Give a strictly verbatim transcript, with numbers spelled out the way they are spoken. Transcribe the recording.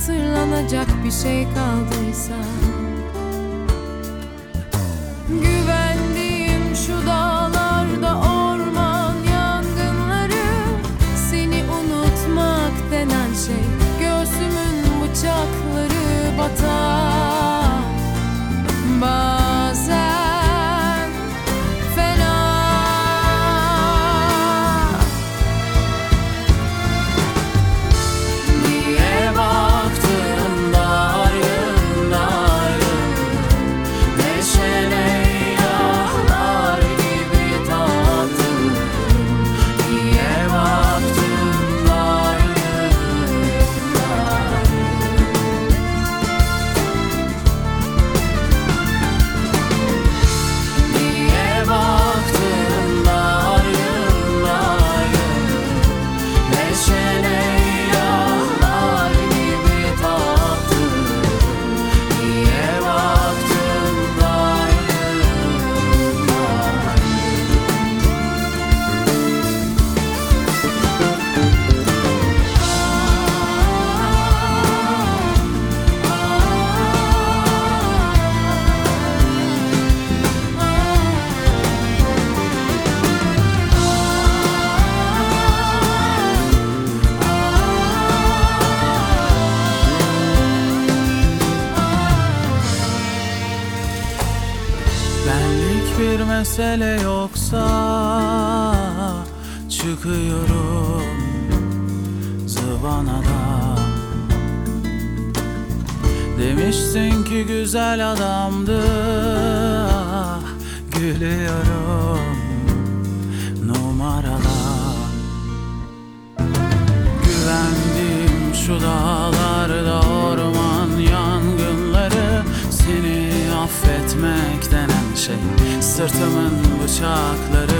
hatırlanacak bir şey kaldıysa, güvendiğim şu dağlarda orman yangınları, seni unutmak denen şey göğsümün bıçakları batar bazen fena. Niye baktığında arın arın, neşene yağlar gibi tattın. Niye baktığında arın arın, niye baktığında arın arın, neşene yağlar gibi tattın. Niye baktığında arın arın. Benlik bir mesele yoksa çıkıyorum zıvanadan. Demişsin ki güzel adamdı, ah, gülüyorum numaradan. Güvendiğim şu dağlarda orman yangınları, seni affetmek denen şey sırtımın bıçakları